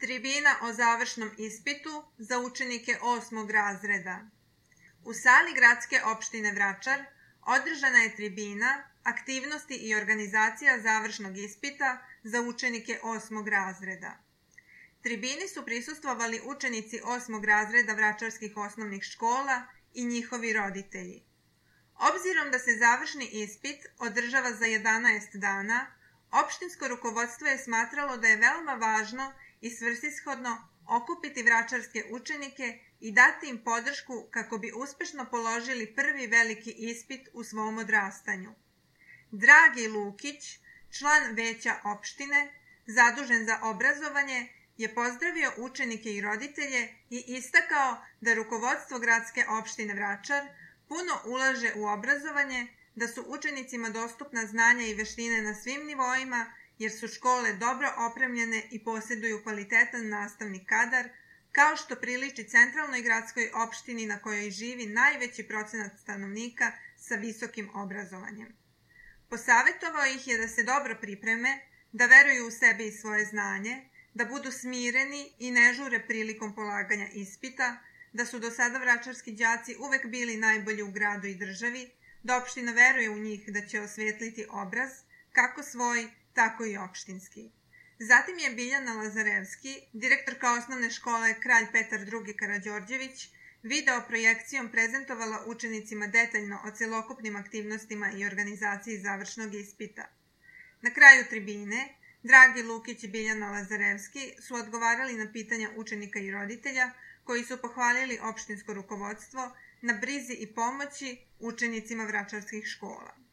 Tribina o završnom ispitu za učenike 8. razreda. U sali gradske opštine Vračar održana je tribina aktivnosti i organizacija završnog ispita za učenike 8. razreda. Tribini su prisustvovali učenici 8. razreda vračarskih osnovnih škola i njihovi roditelji. Obzirom da se završni ispit održava za 11 dana, opštinsko rukovodstvo je smatralo da je veoma važno i svrsishodno okupiti vračarske učenike i dati im podršku kako bi uspešno položili prvi veliki ispit u svom odrastanju. Dragi Lukić, član veća opštine, zadužen za obrazovanje, je pozdravio učenike i roditelje i istakao da rukovodstvo gradske opštine Vračar puno ulaže u obrazovanje, da su učenicima dostupna znanja i veštine na svim nivoima, jer su škole dobro opremljene i posjeduju kvalitetan nastavni kadar, kao što priliči centralnoj gradskoj opštini na kojoj živi najveći procenat stanovnika sa visokim obrazovanjem. Posavetovao ih je da se dobro pripreme, da veruju u sebe i svoje znanje, da budu smireni i ne žure prilikom polaganja ispita, da su do sada vračarski đaci uvek bili najbolji u gradu i državi, da opština veruje u njih da će osvetliti obraz, kako svoj, tako i opštinski. Zatim je Biljana Lazarevski, direktorka osnovne škole Kralj Petar II. Karađorđević, video projekcijom prezentovala učenicima detaljno o celokupnim aktivnostima i organizaciji završnog ispita. Na kraju tribine, Dragi Lukić i Biljana Lazarevski su odgovarali na pitanja učenika i roditelja, koji su pohvalili opštinsko rukovodstvo na brizi i pomoći učenicima vračarskih škola.